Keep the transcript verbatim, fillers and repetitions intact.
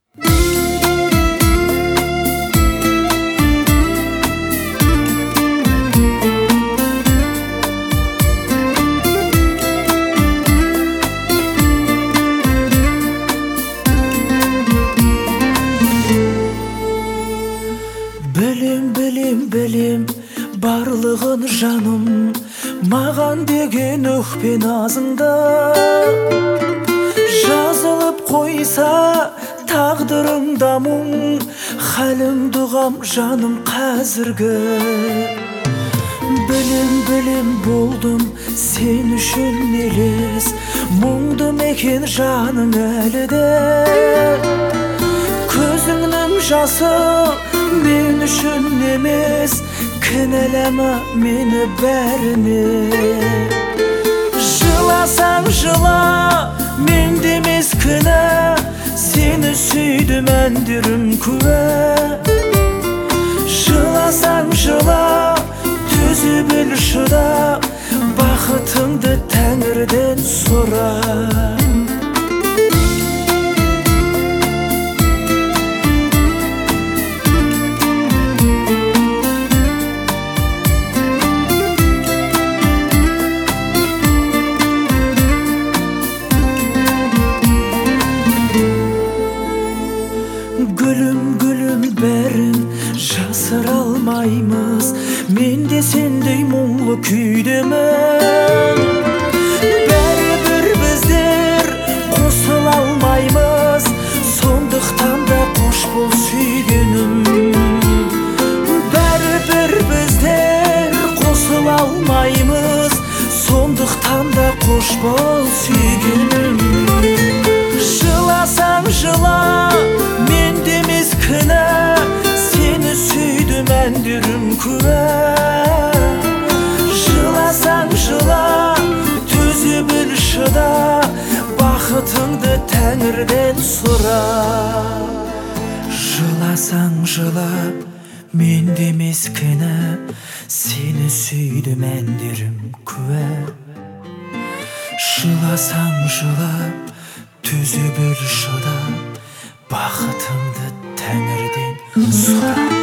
Білем, білем, білем, барлығын жаным, маған деген өкпе назыңда. Жазылып қойса тағдырымда мұң, хәлім дұғам жаным қазіргі. Білем, білем болдым сен үшін елес, мұңды мекен жаның әлі де. Көзіңнің жасы мен үшін емес, кінәлама мені бәріне. Жыласаң жыла, мен демес кінә, сені сүйдім әндерім күә. Жыласаң жыла, төзе біл шыда, бақытыңды тәңірден сұра. Gülüm gülüm бәрін жасыра алмаймыз, мен де сендей мұңлы күйдемін. Бәрібір біздер қосыла алмаймыз, сондықтан да қош бол сүйгенім. Бәрібір біздер қосыла алмаймыз, сондықтан да қош бол сүйгенім. Жыласаң жыла, мен демес кінә, сені сүйдім әндерім күә. Жыласаң жыла, төзе біл шыда, бақытыңды тәңірден сұра. Жыласаң жыла, мен демес кінә, сені сүйдім әндерім күә. Жыласаң жыла, төзе біл шыда, бақытыңды тәңірден сұра.